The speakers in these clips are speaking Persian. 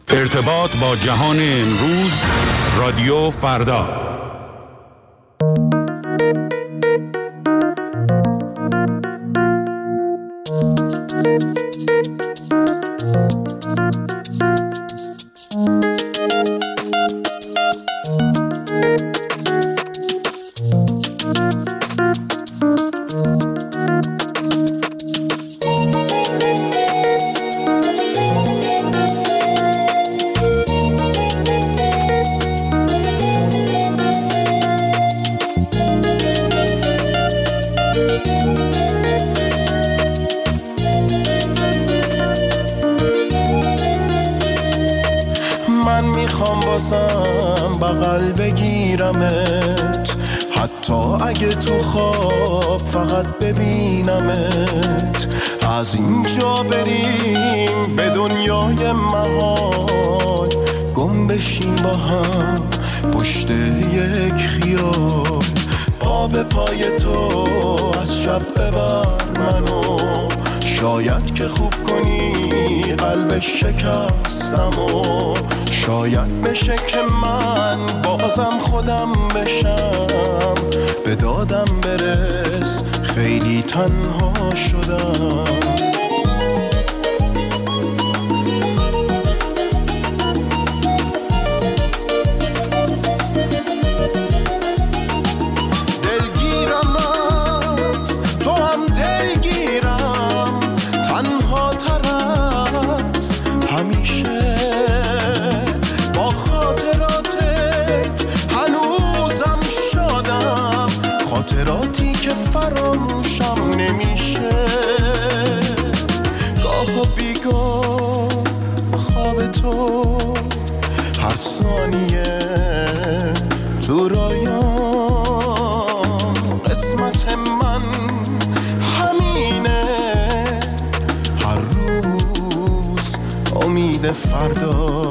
ارتباط با جهان امروز، رادیو فردا. من میخوام بازم بغل بگیرمت، حتی اگه تو خواب فقط ببینمت. از اینجا بریم به دنیای محال، گم بشیم با هم پشت یک خیال. پا به پای تو از شب ببر منو، شاید که خوب کنی قلب شکستم و شاید بشه که من بازم خودم بشم. به دادم برس خیلی تنها شدم. خاطراتی که فراموشم نمیشه، گاه و بیگاه خواب تو هر ثانیه تو رایام. قسمت من همینه، هر روز امید فردا.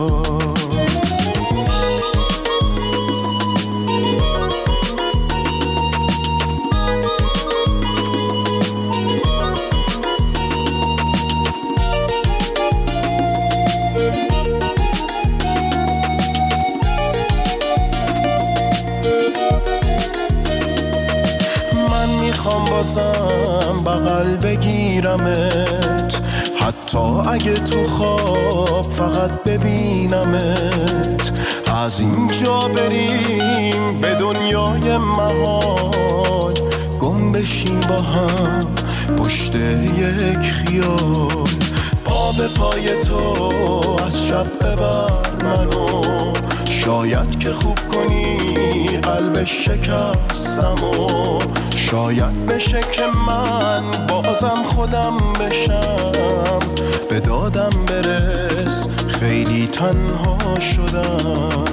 میخوام بازم بغل بگیرمت، حتی اگه تو خواب فقط ببینمت. از اینجا بریم به دنیای محال، گم بشیم با هم پشت یک خیال. پا به پای تو از شب ببر منو، شاید که خوب کنی قلب شکستم و شاید بشه که من بازم خودم بشم. به دادم برس خیلی تنها شدم.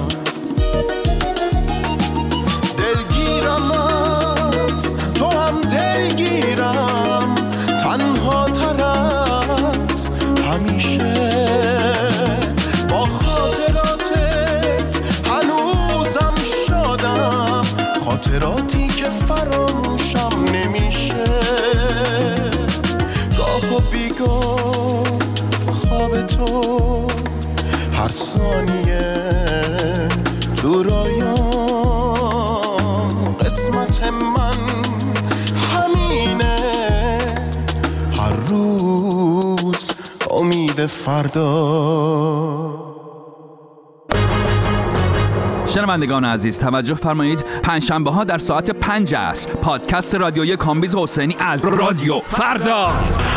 دلگیرم از تو هم دلگیرم، تنها تر از همیشه. با خاطراتت هنوزم شادم، خاطراتی که فراموشم نمیشه. گاه و بیگاه خواب تو هر ثانیه تو رایام. قسمت من همینه، هر روز امید فردا. شنوندگان عزیز توجه فرمایید، پنجشنبه ها در ساعت 5 عصر پادکست رادیویی کامبیز حسینی از رادیو فردا.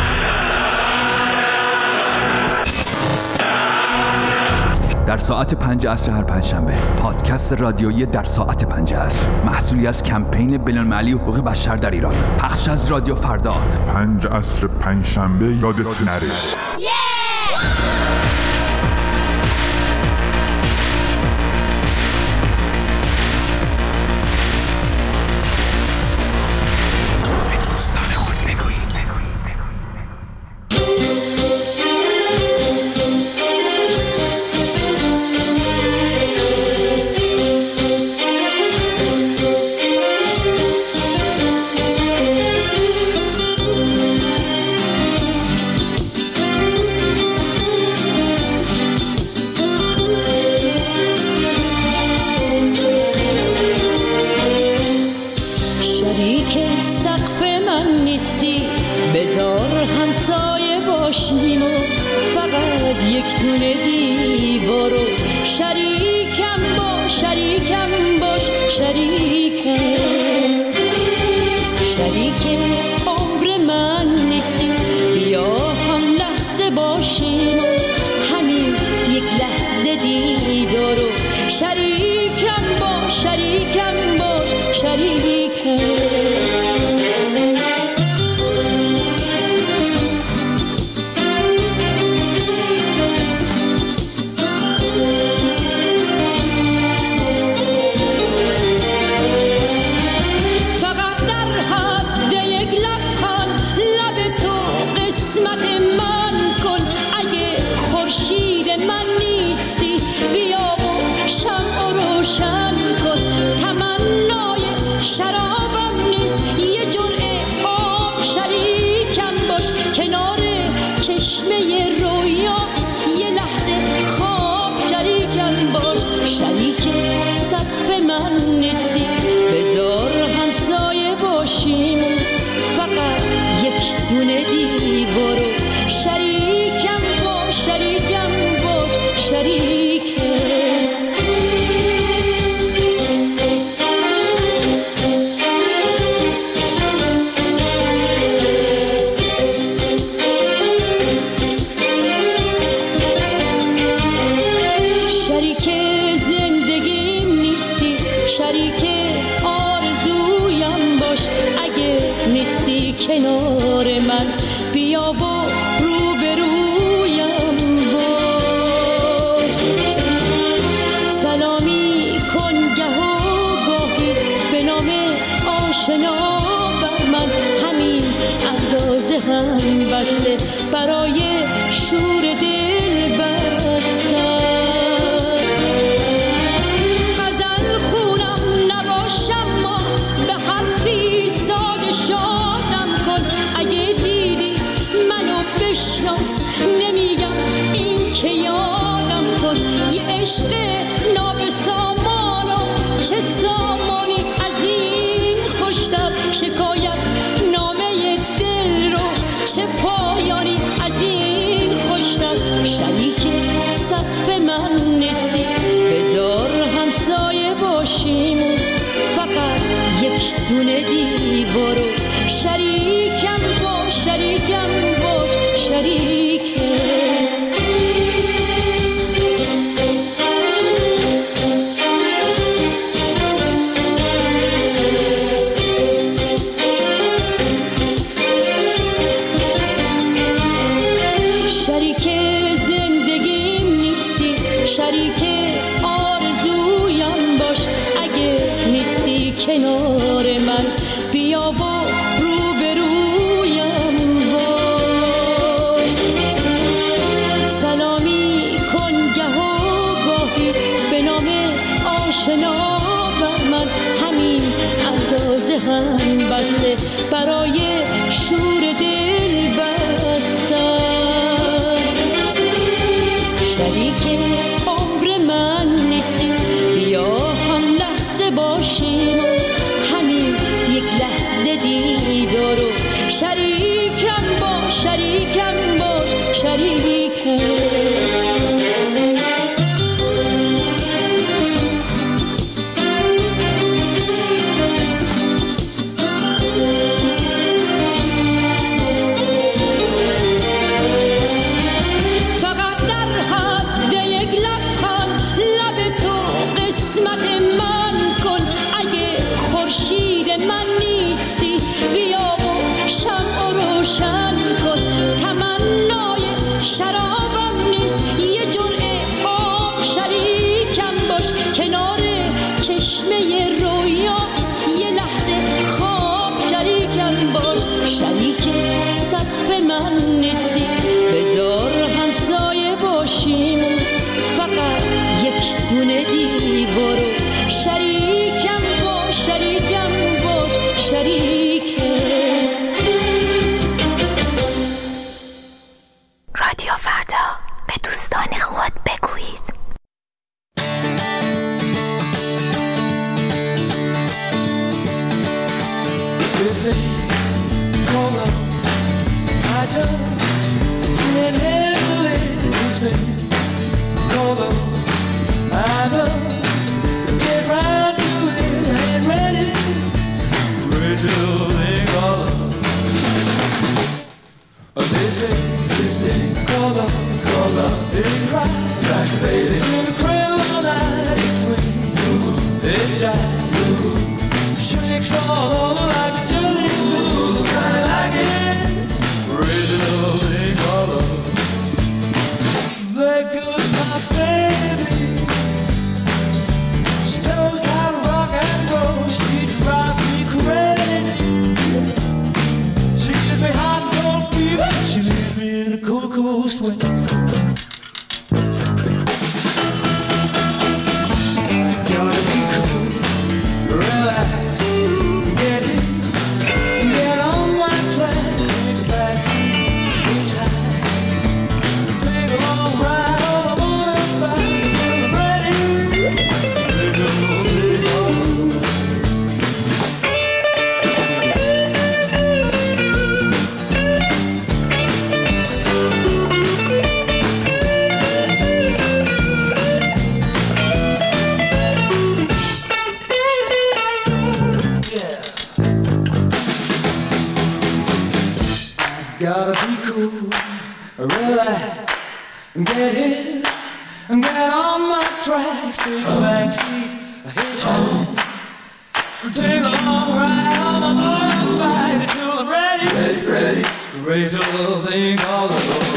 در ساعت 5 عصر هر پنجشنبه پادکست رادیویی در ساعت 5 عصر، محصولی از کمپین بین‌المللی حقوق بشر در ایران، پخش از رادیو فردا. 5 عصر پنجشنبه یادت نره. یک دونه دیوارو شریکم باش شریک عمر من نیستی، بیا هم لحظه باشیم و همین یک لحظه دیدارو شریکم باش کنار من بیا و روبرویم باش، سلامی کن گه و گاهی به نام آشنا بر من، همین اندازه هم بسته برای شور دل بستم. غزل خونم نباشم ما به حرفی ساده شادم کن، اگه دیدی منو بشناس نمیگم این که یادم کن، یه عشق نابسامانا چه سامانی از این خوشتر، شکایت نامه دل رو چه پایانی از این خوشتر، شریک صف من نیستی بذار همسایه باشیم، فقط یک دونه دیوارو شریکم باش شریکه. شریک زندگیم نیستی، شریک آرزویم باش، اگه نیستی کنار من بیا و روبرویم باش، سلامی کن گه و گاهی به نام آشنا بر من، همین اندازه هم بسته برای شور دل بستم. شریک عمر من نیستی بیا هم لحظه باشیم، همین یک لحظه دیدارو شریکم باش شریکه. فقط در حد یک It cries like a baby in a cradle all night. It swings, it jives, shakes all over like a jelly bean. So kinda like it, raising up in color. There goes my baby. She knows how to rock and roll. She drives me crazy. She gives me hot and cold fever. She leaves me in a cool, cool sweat. Gotta be cool, relax, get hit, get on my tracks, take a back seat, hitchhike, take a long ride on my motorbike until I'm ready, ready, raise a little thing called a road.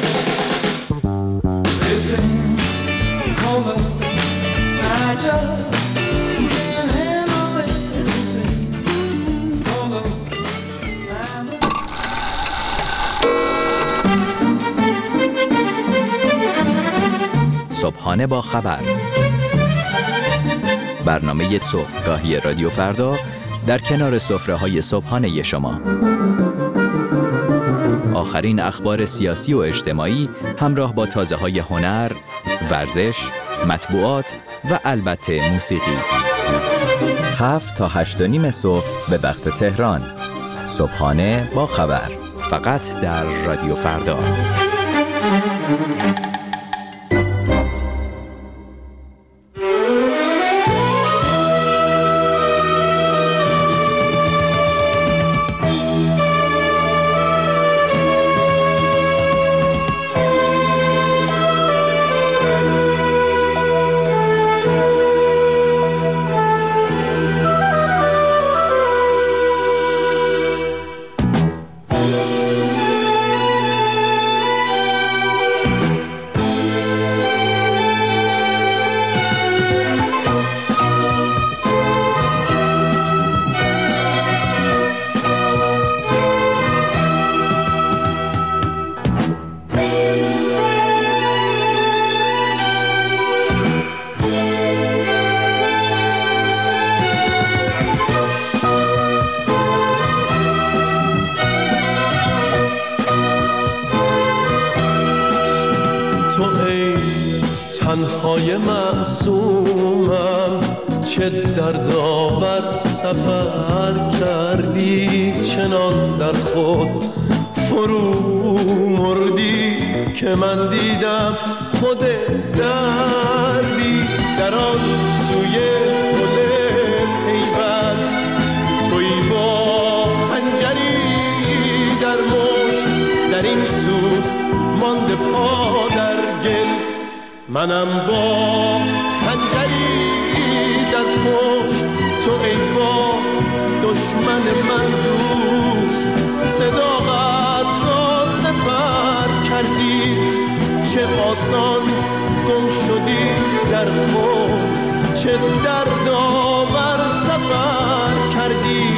This thing called love, I just can't handle it. This thing called love. صبحانه با خبر، برنامه صبحگاهی رادیو فردا در کنار سفره‌های صبحانه شما. آخرین اخبار سیاسی و اجتماعی همراه با تازه‌های هنر، ورزش، مطبوعات و البته موسیقی. 7 تا 8:30 صبح به وقت تهران. صبحانه با خبر، فقط در رادیو فردا. تنهای معصومم چه دردآور سفر کردی، چنان در خود فرو مردی که من دیدم خود دردی. در آن سوی گل پیوند تویی با خنجری در مشت، در این سو مانده پا در گل، منم با خنجری در پشت. تو ای با دشمن من دوست، صداقت را سپر کردی، چه آسان گم شدی در خود، چه دردآور سفر کردی.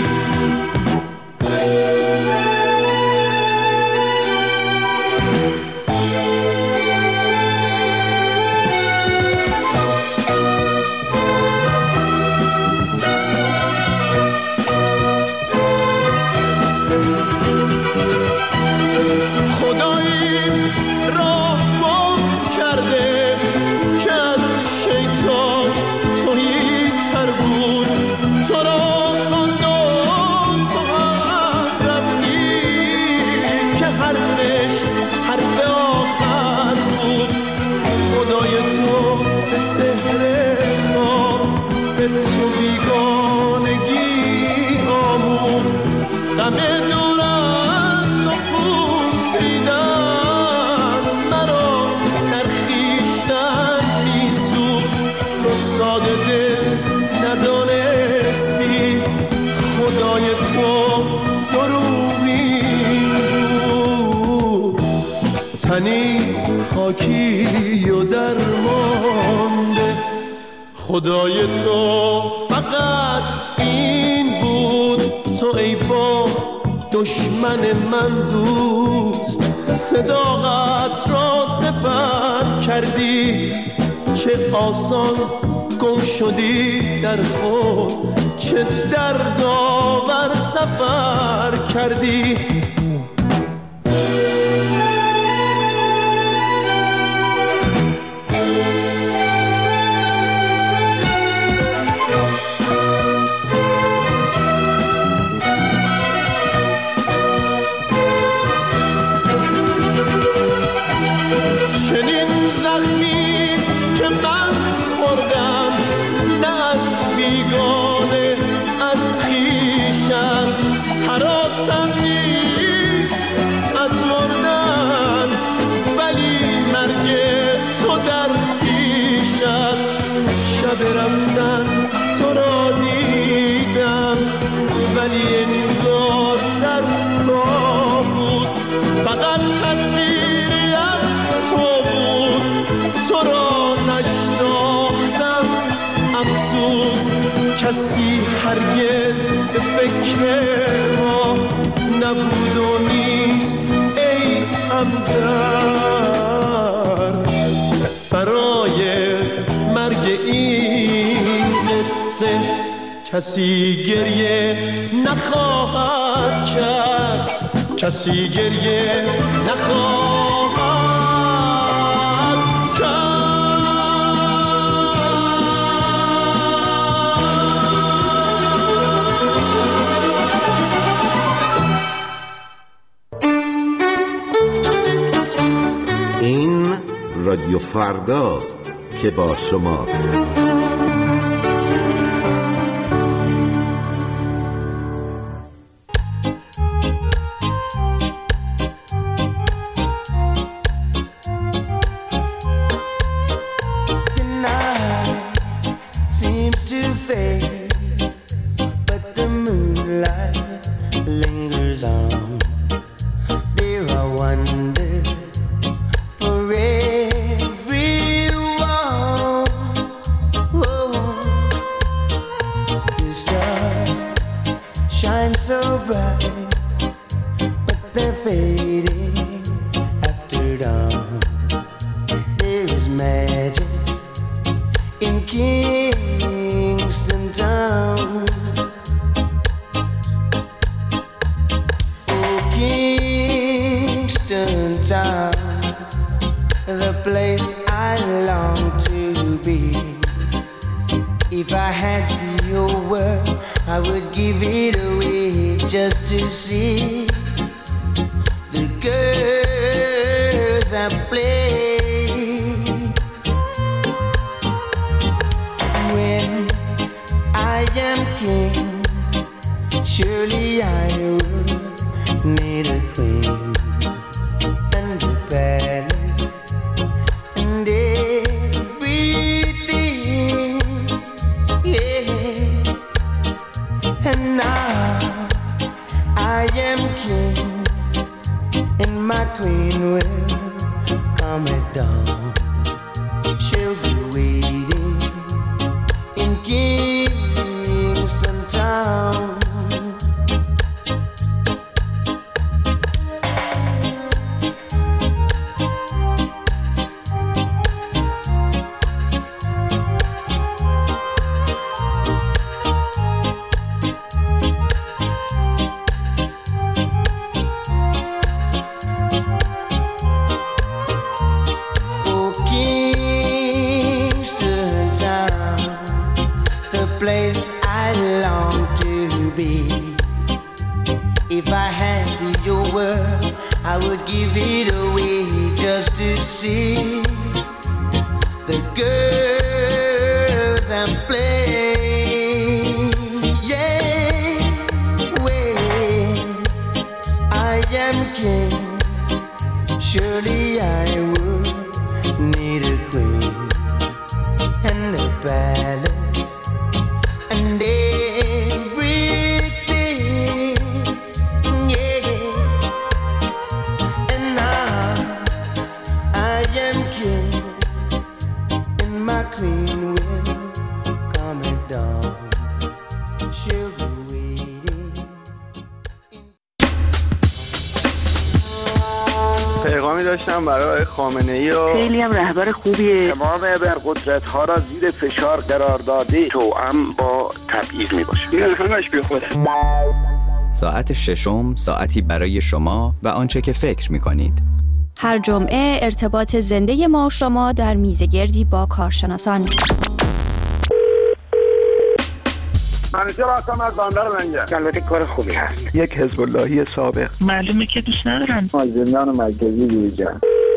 سحر خواب به تو بیگانگی آموخت، غم دور از تو پوسیدن مرا میدونستی خدای تو دروغین بود، تنی خاکی و درمانده. خدای تو فقط این بود، تو ای با دشمن من دوست، صداقت را سپر کردی. چه آسان گم شدی در خود، چه دردآور سفر کردی. چنین زخمی که من خوردم نه از بیگانه از خویش است، هراسم نیست از مردن ولی مرگ تو در پیش است. شب رفتن تو را دیدم ولی انگار در کابوس، فقط تصویری از تو بود، تو را نشناختم افسوس. کسی هرگز به فکر ما نبود و نیست ای همدرد. برای مرگ این قصه کسی گریه نخواهد کرد، کسی گریه نخواهد کرد. این رادیو فرداست که با شماست. The place I long to be. If I had your world, I would give it away just to see the girls I play. When I am king, surely I would need a queen and a palace. My queen will come at dawn. She'll be waiting in Kingston Town. Place I long to be. If I had your world, I would give it away just to see the girls and play. Yeah, when I am king, surely I would need a queen and a palace. And میکنم برای خامنه‌ای و خیلی هم رهبر خوبیه. تمام ابرقدرت‌ها را زیر فشار قرار داده، توأم با تبعیض میباشه. این همش بی خوده. ساعت ششم ساعتی برای شما و آنچه که فکر میکنید. هر جمعه ارتباط زنده ما و شما در میزگردی با کارشناسان. منیجر هستم از بندر منگه. البته کار خوبی هست. یک حزب اللهی سابق. معلومه که دوست ندارن. زندان مرکزی بیرجن.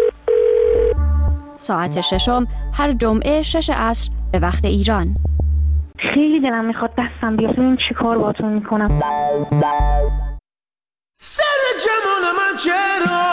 ساعت ششم هر جمعه 6 عصر به وقت ایران. خیلی دلم میخواد دستم بیاد ببین چی کار باهاتون میکنم. سر جمال من چرا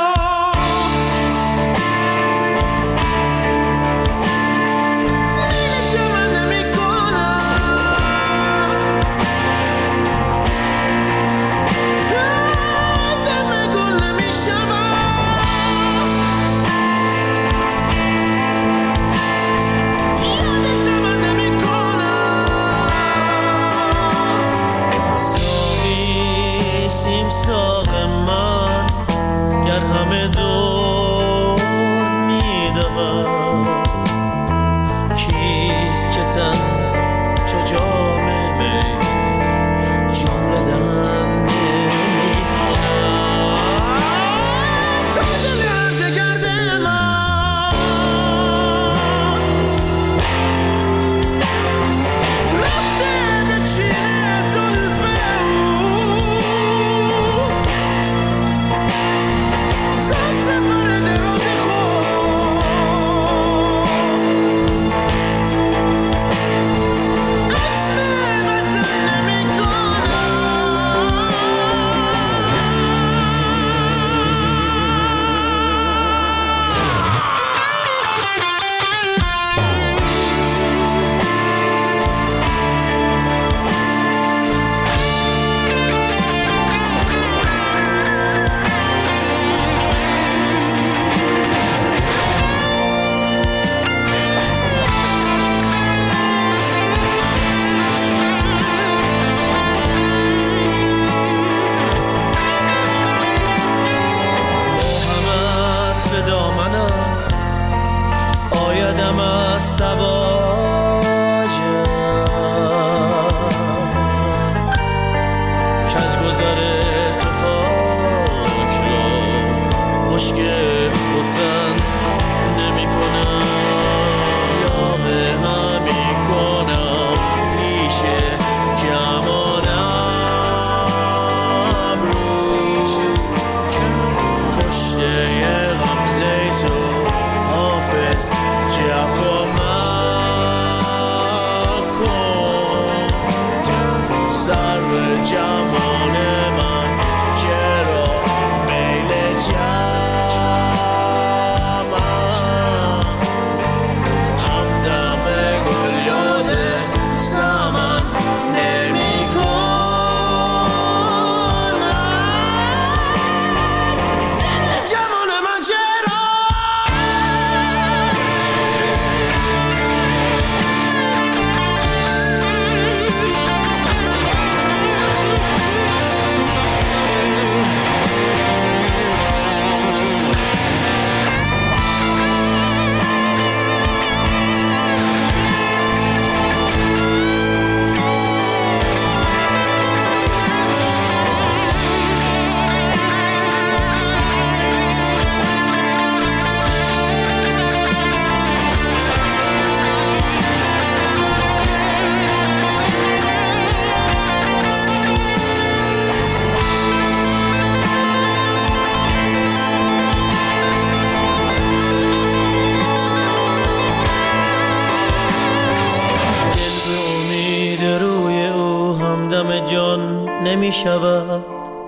نمی شود،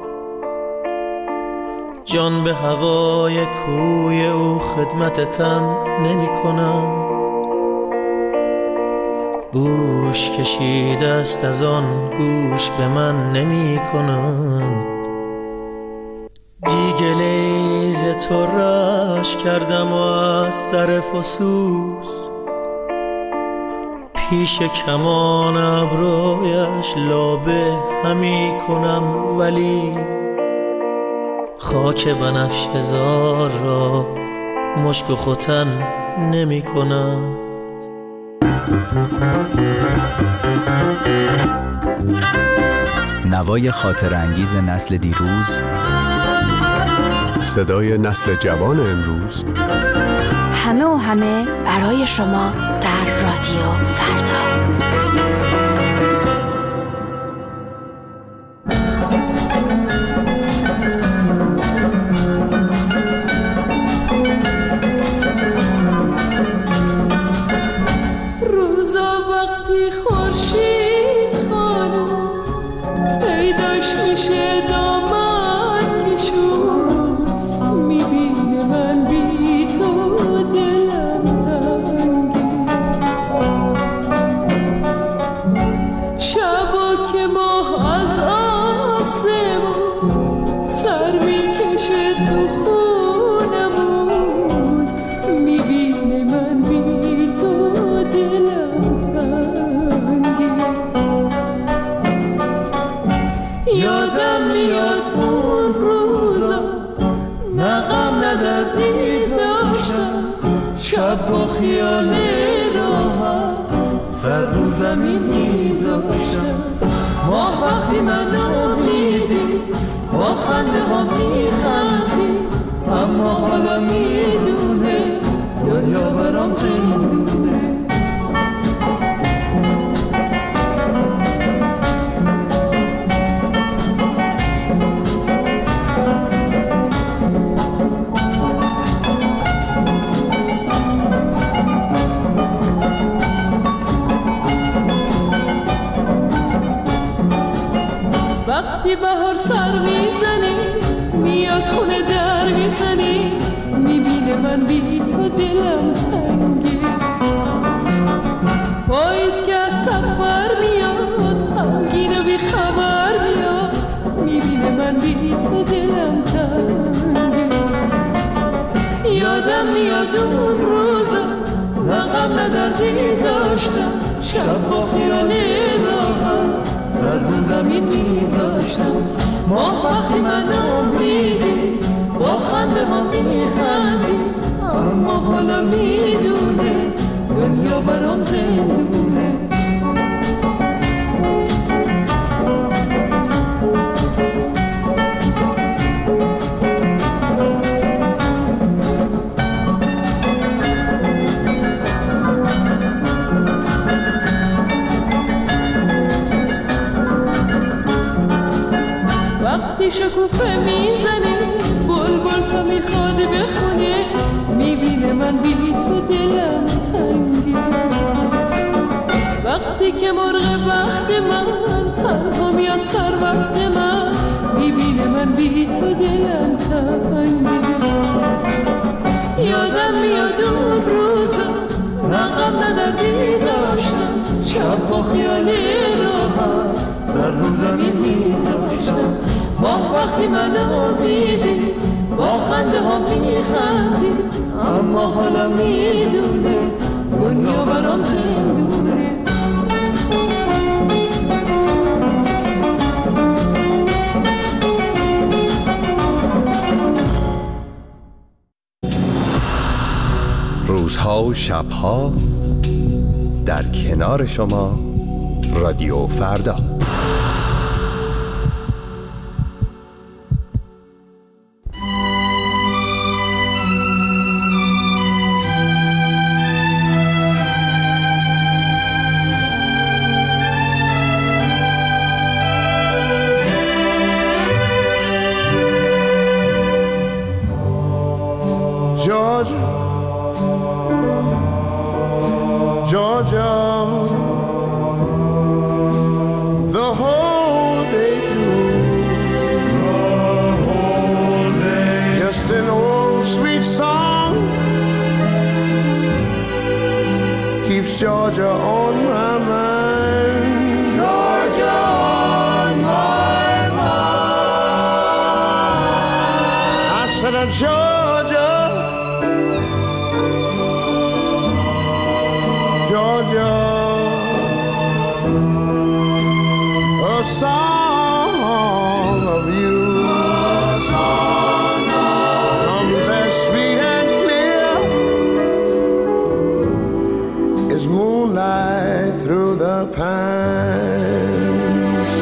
جان به هوای کوی او خدمت تن نمی کند. گوش کشیده است از آن گوش به من نمی کند. دیگه لیز تو رش کردم و از سر فسوس پیش کمان ابرویش لابه همی کنم، ولی خاک بنفشه زار را مشک و ختن نمی کنم. نوای خاطر انگیز نسل دیروز، صدای نسل جوان امروز، همه و همه برای شما در رادیو فردا. با خیال راحت سر رو زمین میذاشتم. ماه وقتی منو میدی با خنده ها میخندی، اما حالا میدونه دنیا برام زندونه. وقتی بهار سر میزنی میاد خونه در میزنی، میبینه من بی تو دلم تنگه. پاییز که از سفر میاد غمگین و بی خبر میاد، میبینه من بی تو دلم تنگه. یادم میاد اون روزا نه غم نه دردی داشتم، شب با خیال راحت سر رو زمین میذاشتم. ماه وقتی منو میدی با خنده ها میخندی، اما حالا میدونه دنیا برام زندونه. وقتی شکوفه میزنه بلبل تو میخواد بخونه، میبینه من بی تو دلم تنگه. وقتی که مرغ بخت من تنها میاد سر وقت من، میبینه من بی تو دلم تنگه. یادم میاد اون روزا نه غم نه دردی داشتم، شب با خیال راحت سر رو زمین میذاشتم. ماه وقتی منو میدی با خنده ها میخندی، اما حالا میدونه دنیا برام زندونه. روزها و شبها در کنار شما رادیو فردا. Georgia, Georgia, the whole day through, just an old sweet song keeps Georgia on my mind. Georgia on my mind. I said, Georgia, Georgia, a song of you comes as sweet and clear the pines.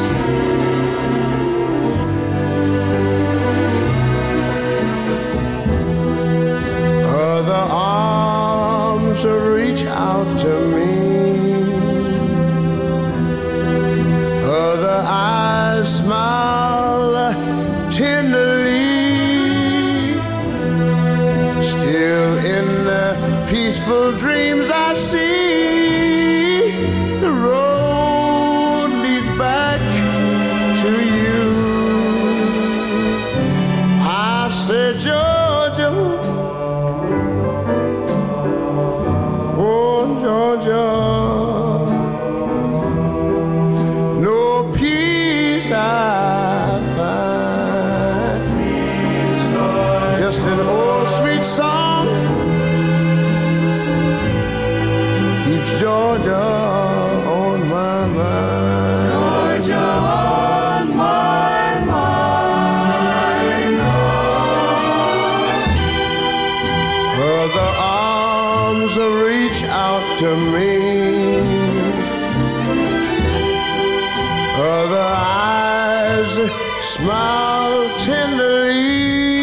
Other arms reach out to me. Other eyes smile tenderly. Still in the peaceful dreams I see, the road leads back to you. I said, Georgia, oh Georgia, no peace I find, just an old sweet song keeps Georgia on my mind. Georgia on my mind. Other arms reach out to me. Other eyes smile tenderly.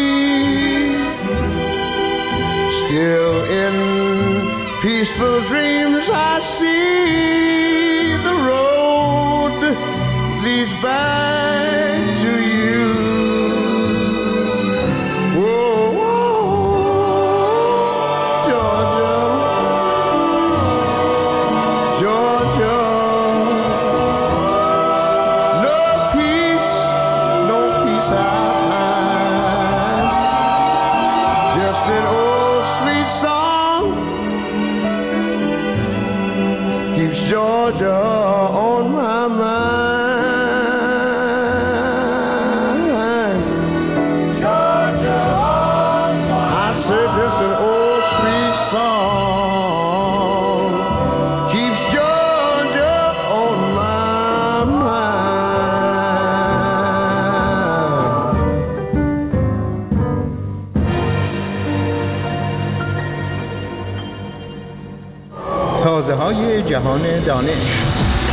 Still in peaceful dreams I see, the road leads back to you. Whoa, whoa, Georgia, Georgia. No peace I find, just an old sweet song keeps Georgia on my mind. Georgia on my mind. I said just an old sweet song keeps Georgia on my mind. تازه‌های جهان دانش.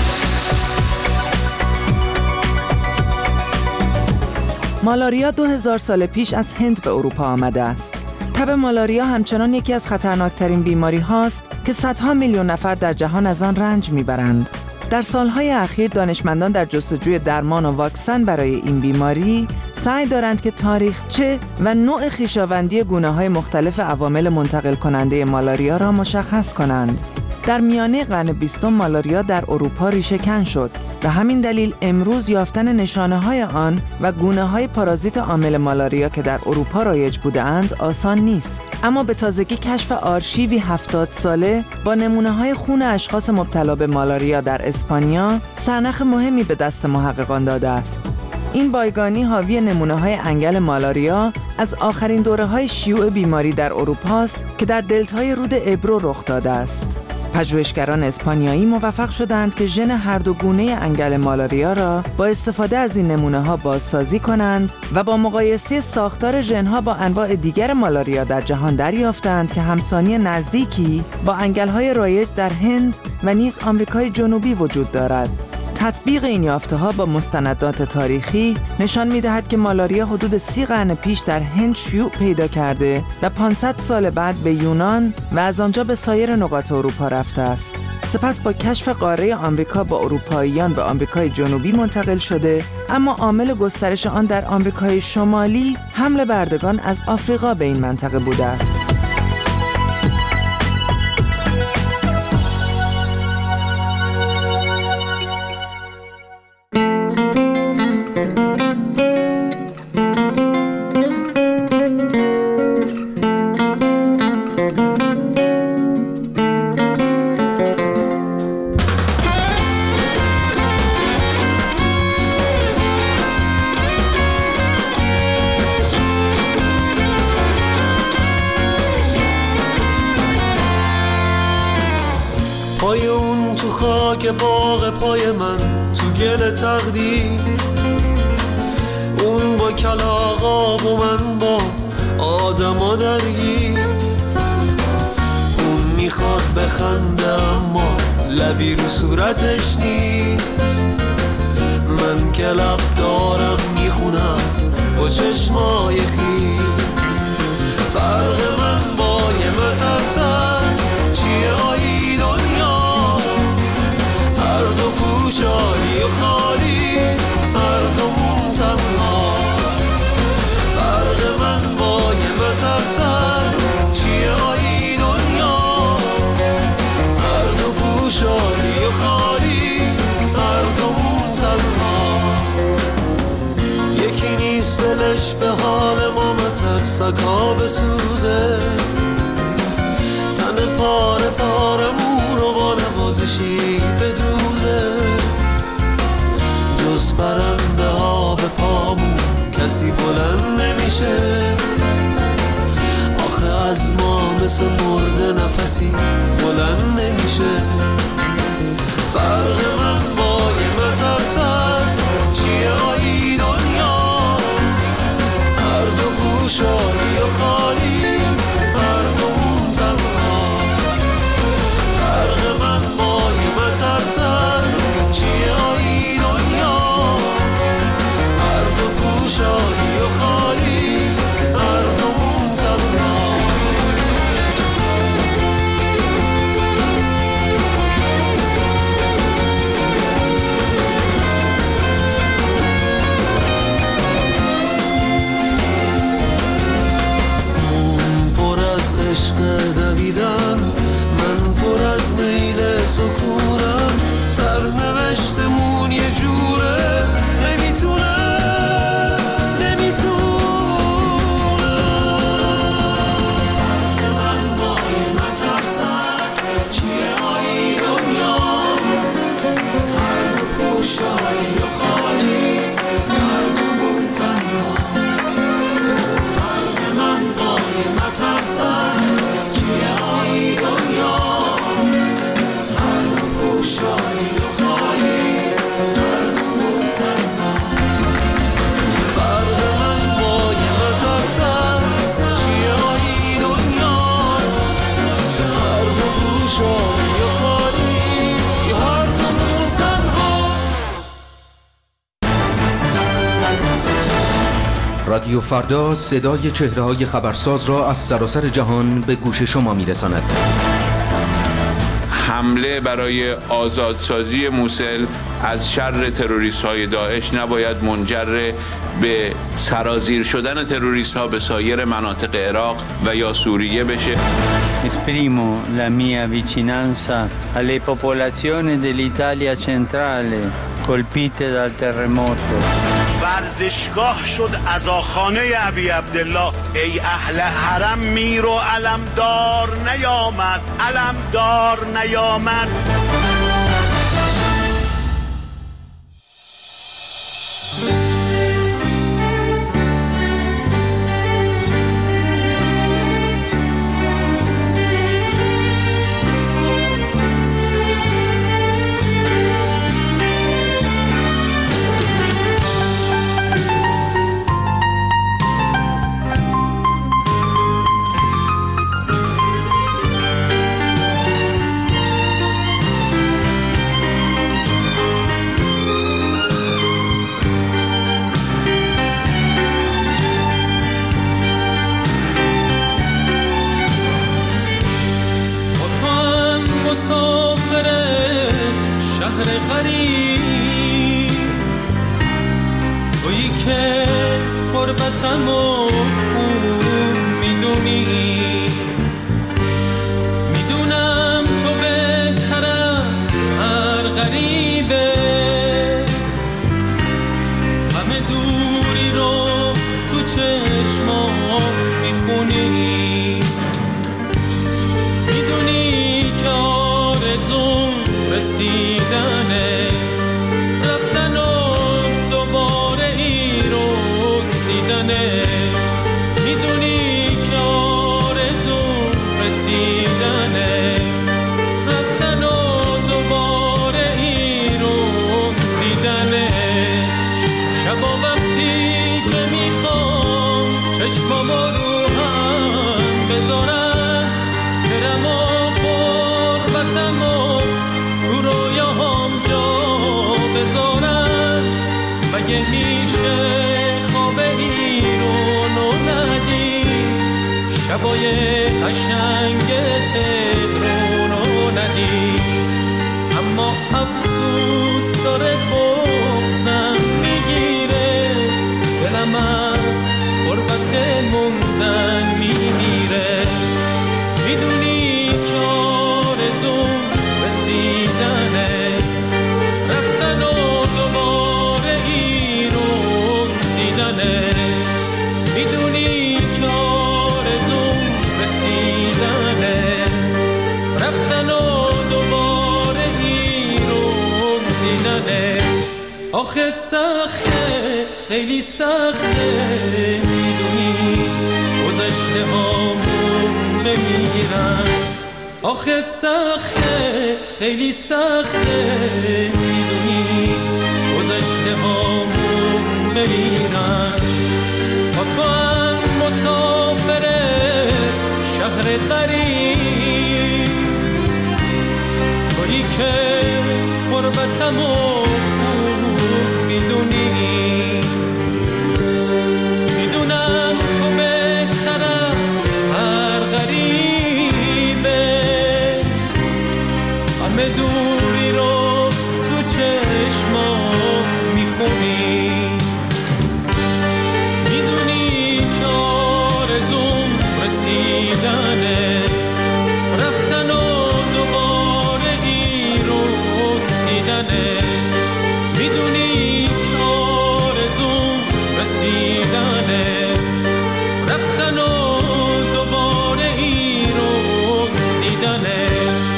مالاریا 2000 سال پیش از هند به اروپا آمده است. تب مالاریا همچنان یکی از خطرناکترین بیماری هاست که صدها میلیون نفر در جهان از آن رنج میبرند. در سالهای اخیر دانشمندان در جستجوی درمان و واکسن برای این بیماری سعی دارند که تاریخچه و نوع خویشاوندی گونه‌های مختلف عوامل منتقل کننده مالاریا را مشخص کنند. در میانه قرن 20 مالاریا در اروپا ریشه‌کن شد. به همین دلیل امروز یافتن نشانه‌های آن و گونه‌های پارازیت عامل مالاریا که در اروپا رایج بودند آسان نیست. اما به تازگی کشف آرشیوی 70 ساله با نمونه‌های خون اشخاص مبتلا به مالاریا در اسپانیا سرنخ مهمی به دست محققان داده است. این بایگانی حاوی نمونه‌های انگل مالاریا از آخرین دوره‌های شیوع بیماری در اروپا است که در دلتای رود ابرو رخ داده است. پژوهشگران اسپانیایی موفق شدند که ژن هر دو گونه انگل مالاریا را با استفاده از این نمونه‌ها بازسازی کنند و با مقایسه ساختار ژن‌ها با انواع دیگر مالاریا در جهان دریافتند که همسانی نزدیکی با انگل‌های رایج در هند و نیز آمریکای جنوبی وجود دارد. تطبیق این یافته‌ها با مستندات تاریخی نشان می‌دهد که مالاریا حدود 30 قرن پیش در هند شیوع پیدا کرده و 500 سال بعد به یونان و از آنجا به سایر نقاط اروپا رفته است. سپس با کشف قاره آمریکا با اروپاییان به آمریکای جنوبی منتقل شده، اما عامل گسترش آن در آمریکای شمالی حمل بردگان از آفریقا به این منطقه بوده است. پای اون تو خاک باغ پای من تو گل تقدیر، اون با کلاغا و من با آدما درگیر. اون میخواد بخنده اما لبی رو صورتش نیست. من که لب دارم میخونم با چشمای خیس. فرق من با یه مترسن چیه آیی دنیا؟ هر دو فوشاری و خالی، هر دومون تنها. فرق من با یه مترسن چیه آیی دنیا؟ هر دو فوشاری و خالی، هر دومون تنها. یکی نیست دلش به حال ما مترسک ها بسوزه، تن پاره پارمون رو با نوازشی بدوزه. جز پرنده ها به پامون کسی بلند نمیشه. آخه از ما مثل مرده نفسی بلند نمیشه. فرق من با یه مترسن چیه آیی دنیا؟ هر دو فوشاری و خالی، هر دومون تنها. فرق من با یه مترسن چیه آیی دنیا؟ هر دو فوشاری و خالی، هر دومون تنها. عشق دویدم، من پر از میل سکونم. سرنوشتمون یه جوره نمیتونم من با یه مترسن چیه آیی دنیا؟ هر دو پوشایی و خالی، هر دومون تنها. فرق من با یه مترسن چیه آیی دنیا؟ هر دو پوشایی و خالی، هر دومون تنها. فرق من با یه مترسن چیه آیی دنیا؟ هر دو پوشایی و خالی، هر دومون تنها. رادیو فردا صدای چهره‌های خبرساز را از سراسر جهان به گوش شما می‌رساند. حمله برای آزادسازی موصل از شر تروریست‌های داعش نباید منجر به سرازیر شدن تروریست‌ها به سایر مناطق عراق و یا سوریه بشه. Esprimo la mia vicinanza alle popolazioni dell'Italia centrale colpite dal terremoto. ورزشگاه شد عزاخانه ابی عبدالله. ای اهل حرم میر و علمدار نیامد، علمدار نیامد. قشنگ تهران رو ندید، اما افسوس داره بغضم میگیره، دلم از غربت موندن میمیره. میدونی که آرزوم رسیدنه، رفتن و دوباره این رو دیدنه. میدونی که آرزوم رسیدنه، رفتن و دوباره این رو دیدنه. آخه سخته، خیلی سخته، میدونی گذشته هامون نمیگیرن. آخه سخته، خیلی سخته، میدونی گذشته هامون نمیگیرن. با تو هم مسافر شهر غریب، تویی که غربتمو خوب میدونی. میدونم تو بهتر از هر غریبه، همه دوری رو تو چشمام میخونی. میدونی که آرزوم رسیدنه، رفتن و دوباره این رو دیدنه. میدونی که آرزوم رسیدنه، رفتن و دوباره این رو دیدنه.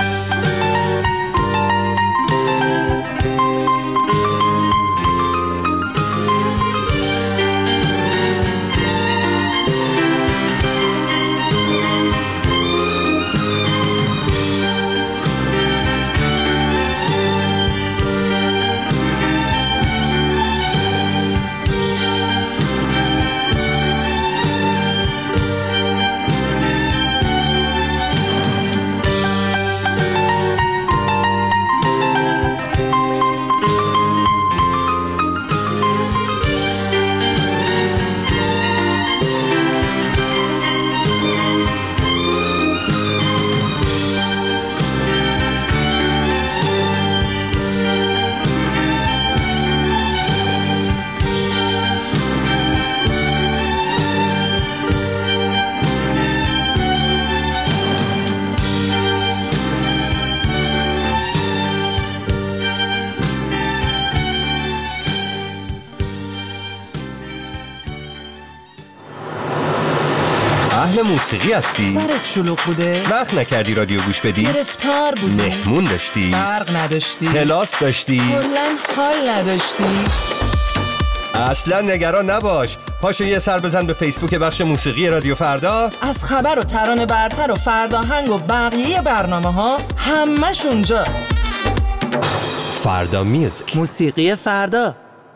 اهل موسیقی هستی؟ سرت شلوغ بوده؟ وقت نکردی رادیو گوش بدی؟ گرفتار بودی؟ مهمون داشتی؟ برق نداشتی؟ کلاس داشتی؟ کلاً حال نداشتی؟ اصلا نگران نباش، پاشو یه سر بزن به فیسبوک بخش موسیقی رادیو فردا. از خبر و ترانه برتر و فرداهنگ و بقیه برنامه ها همش اونجاست. فردا میوزیک، موسیقی فردا.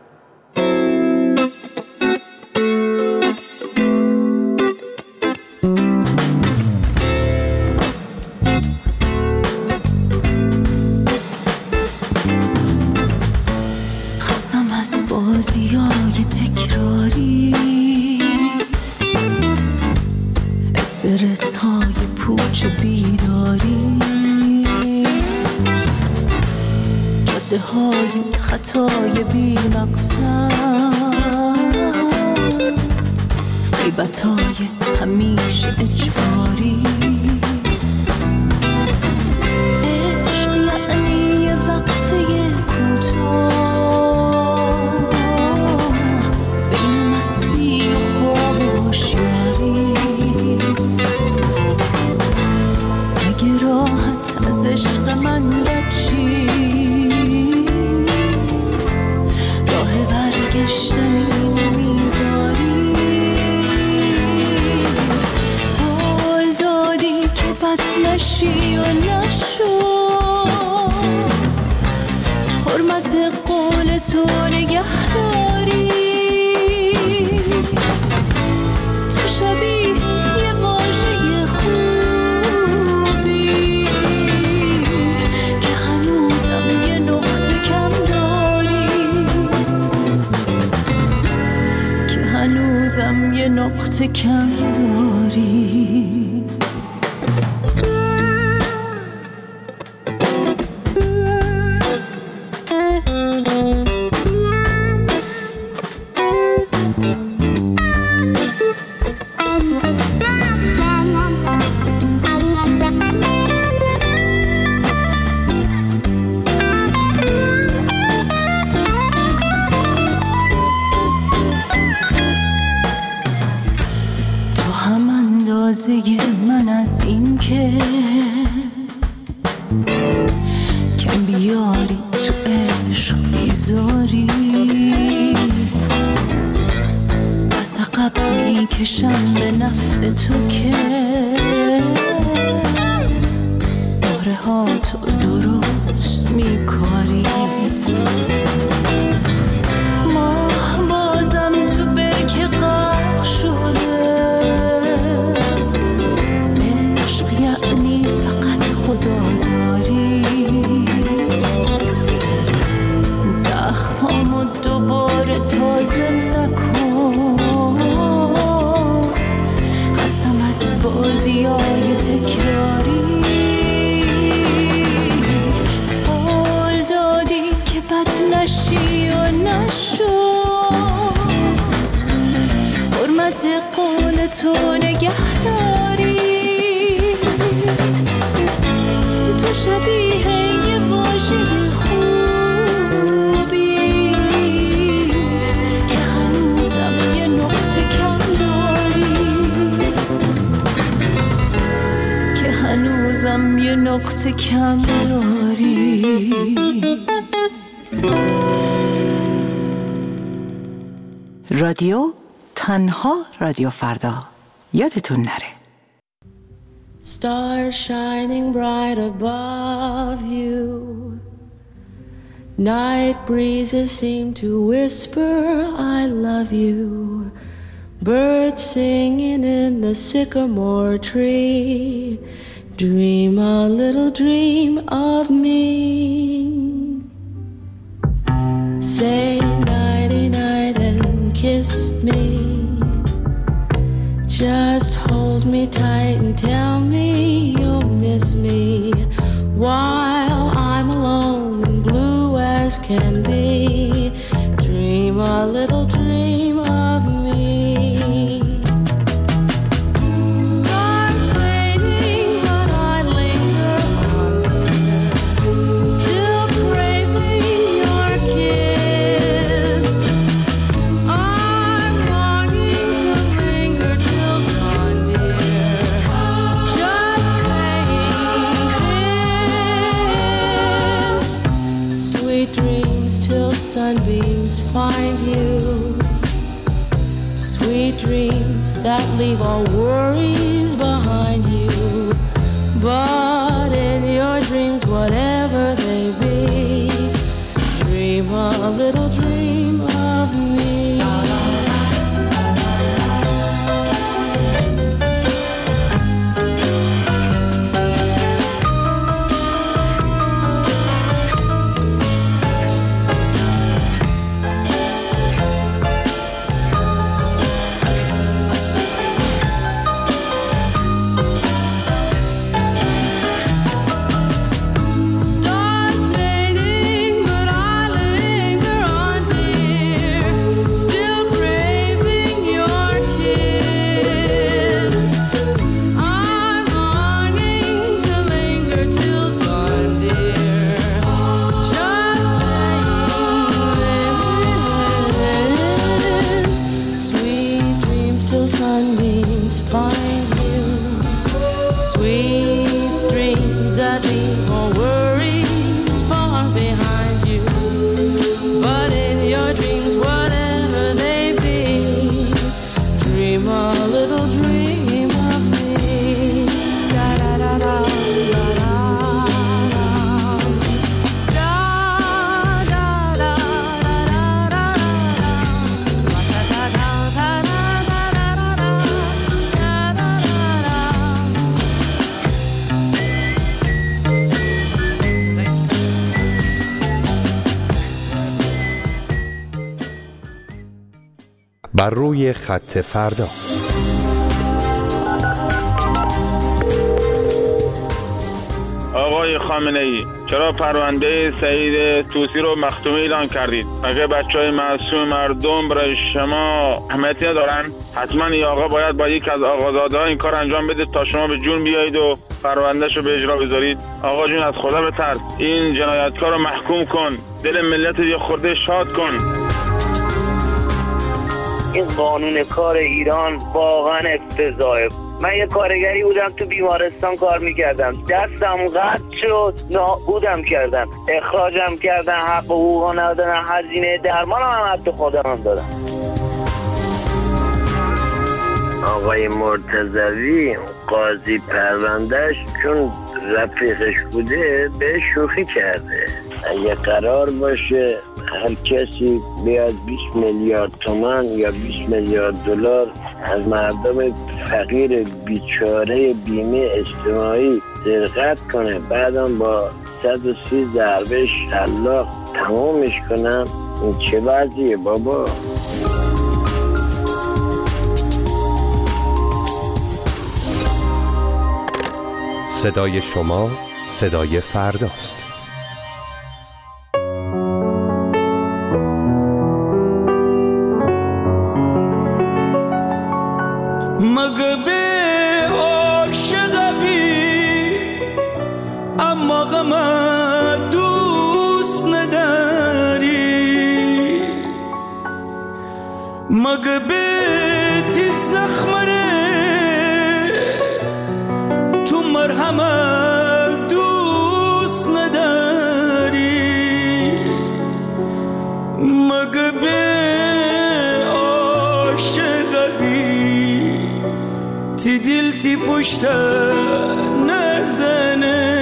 خستم از بازیای تکراری، استرس های پوچ بیداری، جاده های خطای بی مقصد، غیبت های همیشه اجباری. عشق یعنی یه وقفه کوتاه بین مستی و خواب و هوشیاری. اگه راحت از عشق من رد شی، راه برگشتنی نمیذاری. قول دادم نقطه کم داری. من از این که کم بیاری تو عشق بیزاری، از عقب میکشم به نفع تو که باره ها تو درست میکاری. ماه بازم تو برکه غرق شده، خدازاری زخمامو دوباره تازه نکن، خستم از بازیای تکراری. قول دادی که بد نشی و نشو، حرمت قول تو نگهداری. تو شبیه یه واژه خوبی که هنوزم یه نقطه کم داری، که هنوزم یه نقطه کم داری. رادیو تنها رادیو فردا، یادتون نره. Stars shining bright above you, night breezes seem to whisper I love you, birds singing in the sycamore tree, dream a little dream of me. Say nighty night and kiss me, just hold me tight and tell me you'll miss me while I'm alone and blue as can be. Dream a little dream of me. Stars fading, but I linger on there, still craving your kiss. I'm longing to linger till dawn, dear, just saying this. Sweet dreams till sunbeams find you, sweet dreams that leave all worries behind you. But in your dreams, whatever they be, dream a little dream of me. Stars fading, but I linger on, dear, still craving your kiss. I'm longing to linger till dawn, dear, just saying this. Sweet dreams till sunbeams find you, sweet dreams that leave all worries far behind you. But in your dreams, whatever they be, dream a little dream of me. Da da da da da da da da da da da بر روی خط فردا. آقای خامنه‌ای چرا پرونده سعید طوسی رو مختومی اعلان کردید؟ مگه بچهای معصوم مردم برای شما اهمیتی ندارن؟ حتما این آقا باید با یک از آقازاده‌ها این کار انجام بده تا شما به جون بیایید و پروندهشو به اجرا بذارید. آقا جون از خدا بترس، این جنایتکار رو محکوم کن، دل ملت یه خورده شاد کن. این قانون کار ایران واقعا افتضاحه. من یه کارگری بودم تو بیمارستان کار میکردم، دستم قطع شد، نابودم کردن، اخراجم کردن، حق حقوقا ندادن، هزینه درمانم هم حتی خودم دادم. آقای مرتضوی قاضی پروندهش چون رفیقش بوده به شوخی کرده. اگه قرار باشه هر کسی بیاد 20 میلیارد تومان یا 20 میلیارد دلار از مردم فقیر بیچاره بیمه اجتماعی سرقت کنه، بعدم با 130 ضربه شلاق تمامش کنم، این چه وضعیه بابا؟ صدای شما صدای فرداست. مگه به عاشقی اما غم دوست نداری، مگه به تی زخمره تو مرهم دوست نداری، مگه به تی دل تی پشت نزنه،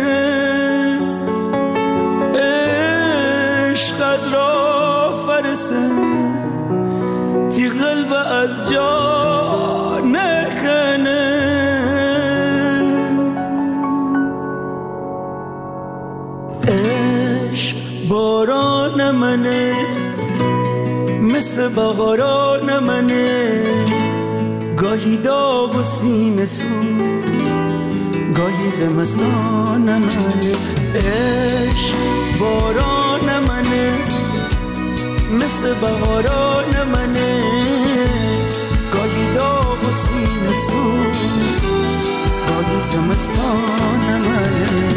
عشق از را فرسه تی قلب از جا نکنه. عشق باران منه مثل بهاران منه، گاهی داغ و سینه سوز گاهی زمستان منه. عشق باران منه مثل بهاران منه، گاهی داغ و سینه سوز گاهی زمستان منه.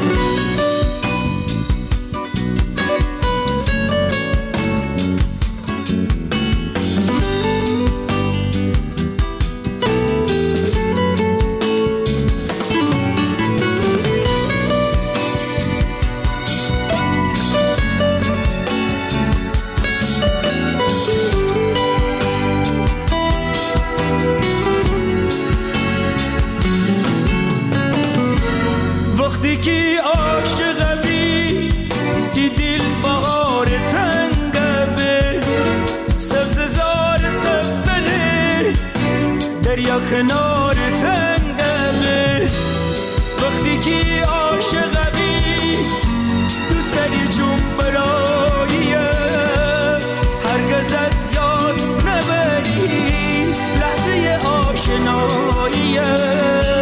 وقتی که عاشقی تی دل بهار تنگبه، سبز زار سبزره دریا کنار تنگبه. وقتی که عاشقی تو سری چون براییه، هرگز از یاد نبری لحظه آشناییه.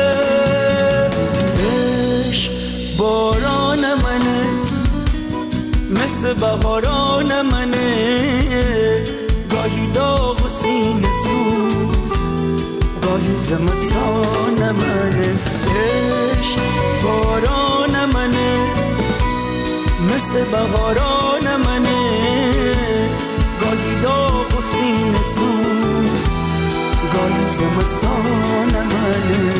باران منه مثل بهاران منه، گاهی داغ و سینه سوز گاهی زمستان منه. عشق باران منه مثل بهاران منه، گاهی داغ و سینه سوز گاهی زمستان منه.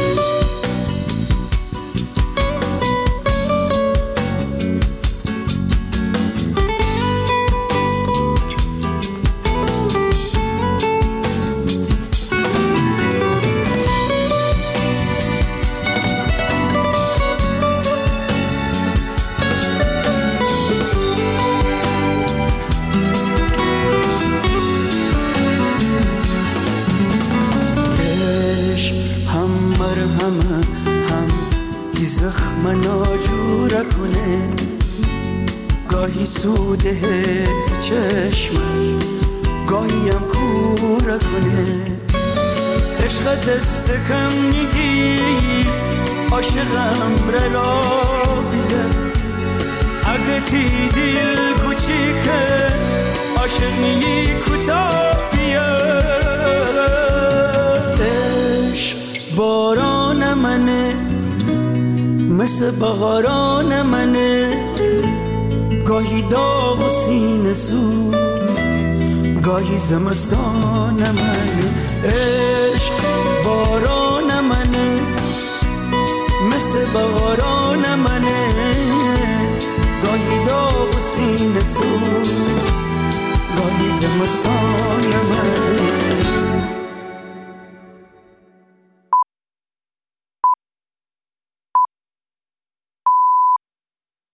گاهی سوده چشمم گاهی هم کوره کنه، عشق دست کم میگی عاشقم رلابیه اگه تی دل کوچیکه عاشقی کوتاهیه عشق باران منه مثل بهاران منه گاهی داغ و سینه سوز گاهی زمستان منه عشق باران منه مثل بهاران منه گاهی داغ و سینه سوز گاهی زمستان منه